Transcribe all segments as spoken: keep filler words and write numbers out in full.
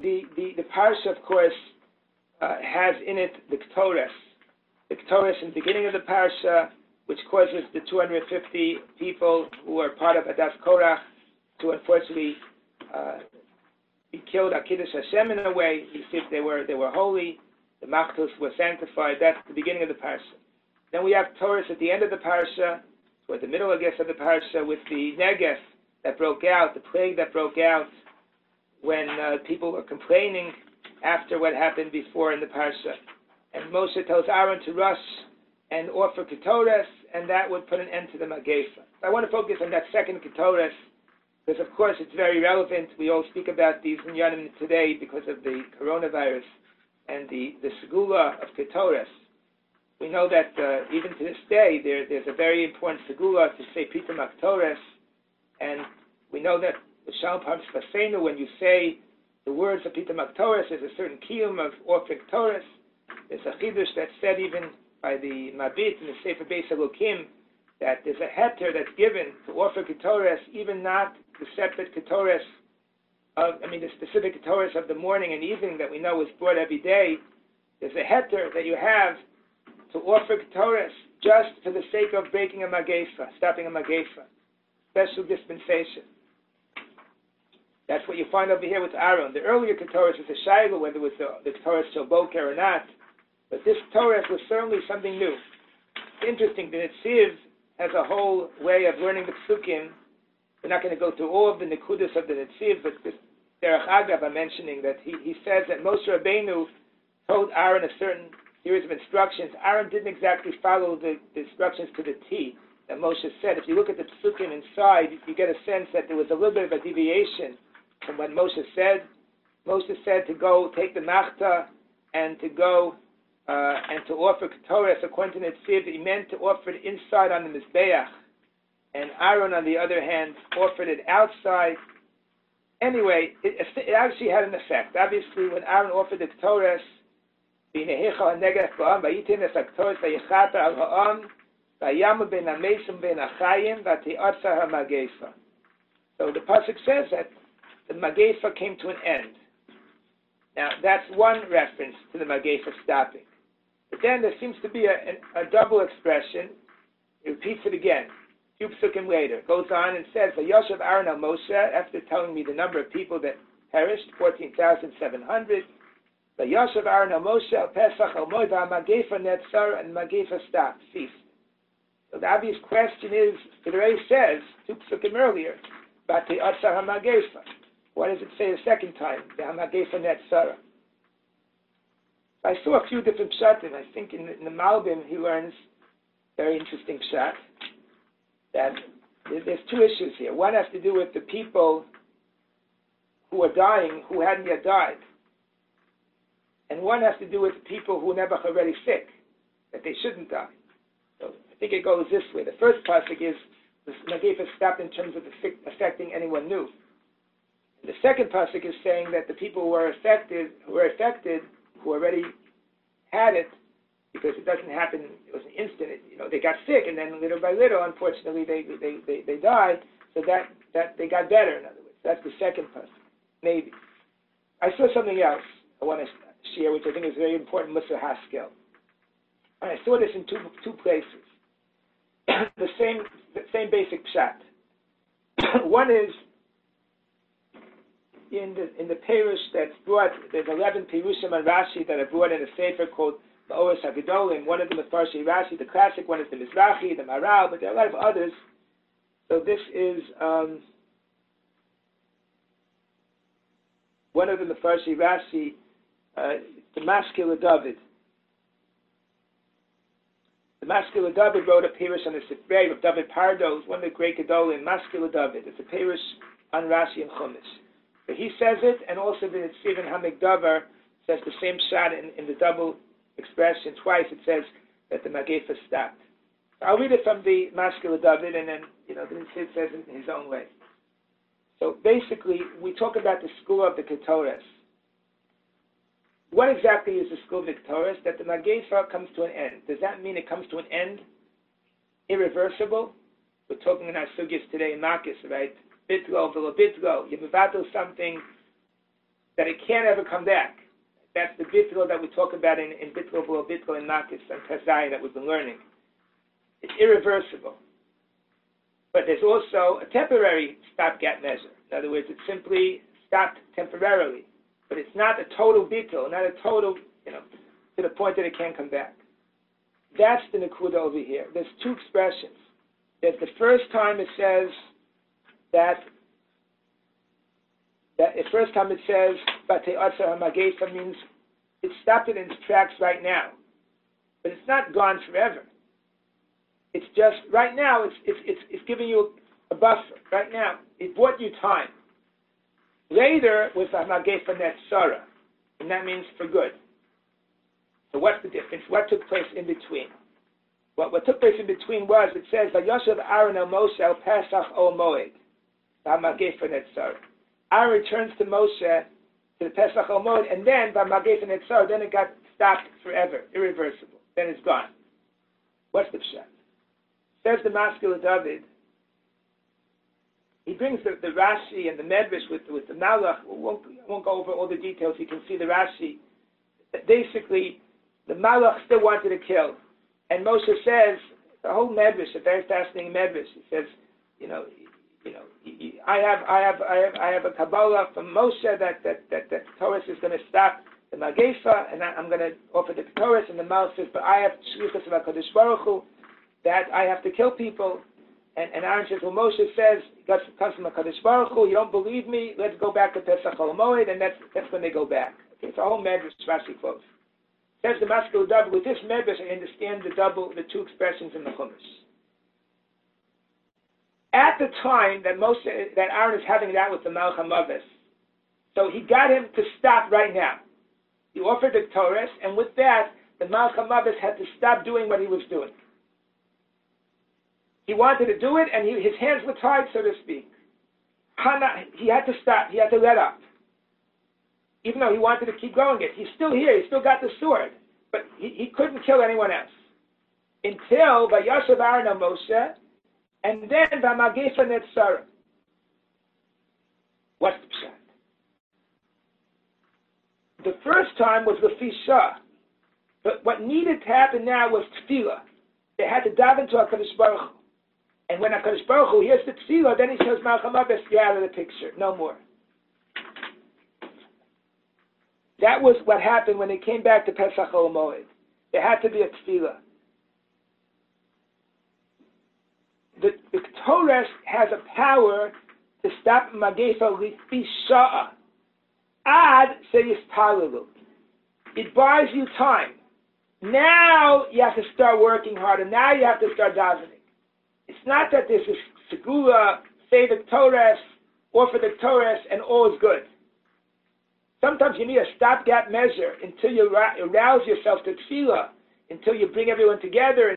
the, the, the parsha, of course, uh, has in it the Ketores. The Ketores in the beginning of the parsha, which causes the two hundred fifty people who are part of Adas Korach to unfortunately uh, be killed, Akidush Hashem in a way. You see, they were they were holy, the Machtos were sanctified. That's the beginning of the parsha. Then we have Torah at the end of the parsha, toward the middle, I guess, of the parsha, with the Negev that broke out, the plague that broke out when uh, people were complaining after what happened before in the parsha. And Moshe tells Aaron to rush and offer Ketores, and that would put an end to the Magefa. So I want to focus on that second Ketores, because of course it's very relevant. We all speak about these in Yanim today because of the coronavirus and the, the Segula of Ketores. We know that uh, even to this day there, there's a very important Segula to say Pita Maktores, and we know that the Shalom Parms Fasenu, when you say the words of Pita Maktores, there's a certain kiyum of offering Ketores. There's a chidush that's said even by the Mabit in the Sefer Beis Elokim, that there's a heter that's given to offer Ketores, even not the separate Ketores of, I mean, the specific Ketores of the morning and evening that we know is brought every day. There's a heter that you have to offer Ketores just for the sake of breaking a Magefa, stopping a Magefa. Special dispensation. That's what you find over here with Aaron. The earlier Ketores is a shayla, whether it was the, the Ketores Shel Boker or not. But this Torah was certainly something new. It's interesting, the Netziv has a whole way of learning the Psukim. We're not going to go through all of the Nekudas of the Netziv, but this Derech Agav, I'm mentioning that he, he says that Moshe Rabbeinu told Aaron a certain series of instructions. Aaron didn't exactly follow the, the instructions to the T that Moshe said. If you look at the Psukim inside, you get a sense that there was a little bit of a deviation from what Moshe said. Moshe said to go take the Machta and to go Uh, and to offer Ketores according to Netziv, he meant to offer it inside on the Mizbeach, and Aaron, on the other hand, offered it outside. Anyway, it, it actually had an effect. ObviousWhen Aaron offered the Ketores, so the pasuk says that the Magefa came to an end. Now, that's one reference to the Magefa stopping. But then there seems to be a, a, a double expression. It repeats it again. A few psukim later. It goes on and says, Vayoshev Aaron al Moshe, after telling me the number of people that perished, fourteen thousand seven hundred. Vayoshev Aaron al Moshe, al Pesach al Moed, al Magefa netzar, and Magefa stopped, ceased. So the obvious question is, it already says, two psukim earlier, Bati Atzar ha-Magefa. Why does it say a second time, the ha-Magefa netzara? I saw a few different pshatim. I think in, in the Malbim he learns very interesting pshat, that there's two issues here. One has to do with the people who are dying who hadn't yet died. And one has to do with people who never already sick, that they shouldn't die. So I think it goes this way. The first pasuk is the Magefa stopped in terms of affecting anyone new. The second pasuk is saying that the people who are affected, who are affected, who already had it, because it doesn't happen, it was an instant, it, you know, they got sick, and then little by little, unfortunately, they they, they, they died, so that, that they got better, in other words. That's the second pasuk, maybe. I saw something else I want to share, which I think is very important, Musar Haskell. And I saw this in two two places. the same the same basic pshat. One is in the in the Perush that's brought, there's eleven Perushim and Rashi that are brought in a sefer called the Oros HaGedolim. One of them is Farshi Rashi, the classic one is the Mizrahi, the Maral, but there are a lot of others. So this is um, one of them, the Farshi Rashi, uh, the Maskil David. The Maskil David wrote a Perush on the Sifrei of David Pardos, one of the great Gedolim, Maskil David. It's a Perush on Rashi and Chumash. But he says it, and also the Stephen Hamikdavar says the same shot in, in the double expression. Twice it says that the Magefa stopped. So I'll read it from the Maskil David, and then, you know, the Sid says it in his own way. So basically, we talk about the school of the Ketores. What exactly is the school of the Ketores? That the Magefa comes to an end. Does that mean it comes to an end irreversible? We're talking in our sugyas today in Makis, right? Bitlo, velo bitlo. You mevatel something that it can't ever come back. That's the bittul that we talk about in, in bittul, below bittul, and makis and tezayin that we've been learning. It's irreversible. But there's also a temporary stopgap measure. In other words, it's simply stopped temporarily. But it's not a total bittul, not a total, you know, to the point that it can't come back. That's the Nakuda over here. There's two expressions. There's the first time it says that, that the first time it says, Batei Atzar HaMageifa means it stopped it in its tracks right now. But it's not gone forever. It's just, right now, it's, it's, it's, it's giving you a buffer. Right now, it bought you time. Later was HaMageifa Netzara, and that means for good. So what's the difference? What took place in between? What, what took place in between was, it says, Vayoshev Aaron el Moshe el Pesach ol Moed, HaMageifa Netzara. Aaron returns to Moshe, to the Pesach ol Moed, and then HaMageifa Netzara, then it got stopped forever, irreversible. Then it's gone. What's the pshat? Says the Maskil David, he brings the, the Rashi and the Medrash with, with the Malach. We won't, won't go over all the details. You can see the Rashi. Basically, the Malach still wanted to kill. And Moshe says, the whole Medrash, a very fascinating Medrash, he says, you know, you know, I have, I have, I have, I have a Kabbalah from Moshe that that that, that Torah is going to stop the Mageifa, and I'm going to offer the Torah. And the Malach says, but I have Shlichus of HaKadosh Baruch Hu, that I have to kill people. And, and Aaron says, well, Moshe says, God comes from HaKadosh Baruch Hu, you don't believe me, let's go back to Pesach Ol Moed, and that's, that's when they go back. Okay, it's a whole Medrash, Rashi quotes. Says the Maskil double, with this Medrash, I understand the double, the two expressions in the Chumash. At the time that Moshe, that Aaron is having that with the Malach HaMaves, so he got him to stop right now. He offered the Torah, and with that, the Malach HaMaves had to stop doing what he was doing. He wanted to do it, and he, his hands were tied, so to speak. Hana, he had to stop. He had to let up. Even though he wanted to keep going it. He's still here. He's still got the sword. But he, he couldn't kill anyone else. Until Vayoshev Aaron el Moshe, and then V'Mageifa Netzara. What's the pshat? The first time was Lefi Shah. But what needed to happen now was tefillah. They had to dive into HaKadosh Baruch Hu. And when HaKadosh Baruch Hu hears the tefillah, then he says, Malach HaMaves, get out of the picture. No more. That was what happened when they came back to Pesach Ol Moed. There had to be a tefillah. The, the Torah has a power to stop Mageifa Lefi Sha'ah. Ad Seyistalalu. It buys you time. Now you have to start working harder. Now you have to start davening. It's not that there's a segula, say the Torah, offer the Torah, and all is good. Sometimes you need a stopgap measure until you arouse yourself to tefillah, until you bring everyone together,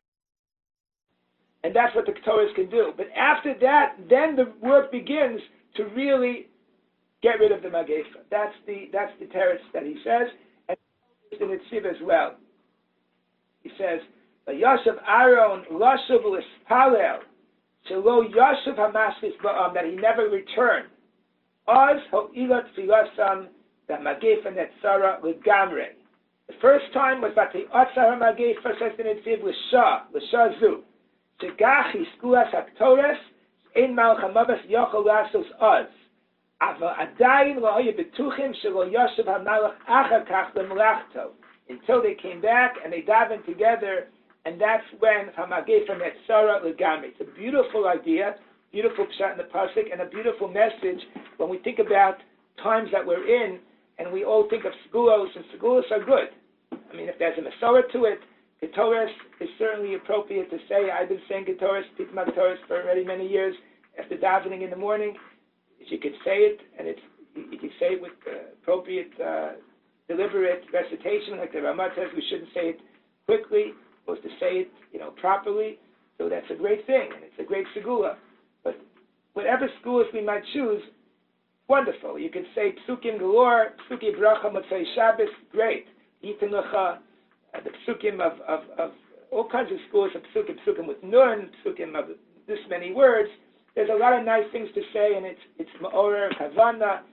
and that's what the Torah can do. But after that, then the work begins to really get rid of the Mageifa. That's the that's the teretz that he says, and it's in Netziv as well. He says, Yashav Aaron Lashav L'Spalel Shelo Yashav HaMaskis Ba'am, that he never returned. Oz Ho'ilat Filasam that Mageifa Netzara L'Gamre. The first time was that the Atzar HaMageifa says in Netziv L'Shah, L'Shah Zu. Shegach Hiskulas HaKtores Ein Malach HaMaves Yochel Lasos Oz. Ava Adayin Lo Hoye Betuchim Shelo Yashav HaMalach Achar Kach L'Melachto. Until they came back and they davened together, and that's when Hamageifa Netzara L'Gamri. It's a beautiful idea, beautiful pshat in the pasuk, and a beautiful message when we think about times that we're in, and we all think of segulos, and segulos are good. I mean, if there's a Masorah to it, Ketores is certainly appropriate to say. I've been saying Ketores, Pitma Ketores for already many years. After davening in the morning, you could say it, and it's you could say it with uh, appropriate. Uh, deliberate recitation, like the Ramah says, we shouldn't say it quickly, we're supposed to say it, you know, properly. So that's a great thing, and it's a great segula. But whatever segulas we might choose, wonderful. You could say psukim galore, psukim bracha motzei Shabbos, great. Yitin lecha, uh, the psukim of, of, of all kinds of schools of psukim, psukim with nun, psukim of this many words. There's a lot of nice things to say, and it's it's ma'orer, kavana.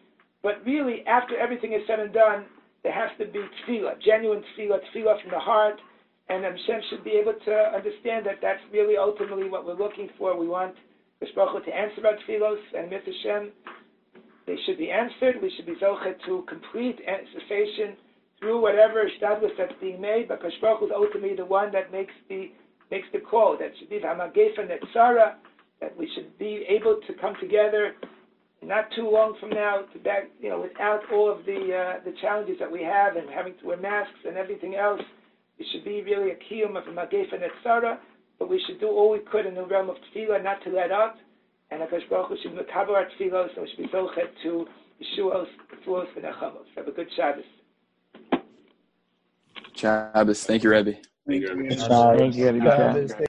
But really, after everything is said and done, there has to be tefillah, genuine tefillah, tefillah from the heart, and Hashem should be able to understand that that's really ultimately what we're looking for. We want Kadosh Baruch Hu to answer our tefillos, and with Hashem, they should be answered. We should be zochet to complete cessation through whatever shtadlus that's being made, but Kadosh Baruch Hu is ultimately the one that makes the makes the call. That should be the Hamagefa Netzara, that we should be able to come together not too long from now, to back, you know, without all of the uh, the challenges that we have and having to wear masks and everything else. It should be really a kiyum of a Hamagefa Netzara, but we should do all we could in the realm of tefillah, not to let up. And HaKadosh Baruch Hu should mekaber our tefillos, and we should be zochet to Yeshuos, Tzuos, and Nechamos. Have a good Shabbos. Shabbos. Thank you, Rebbe. Thank you, Rebbe. Thank you, Rebbe.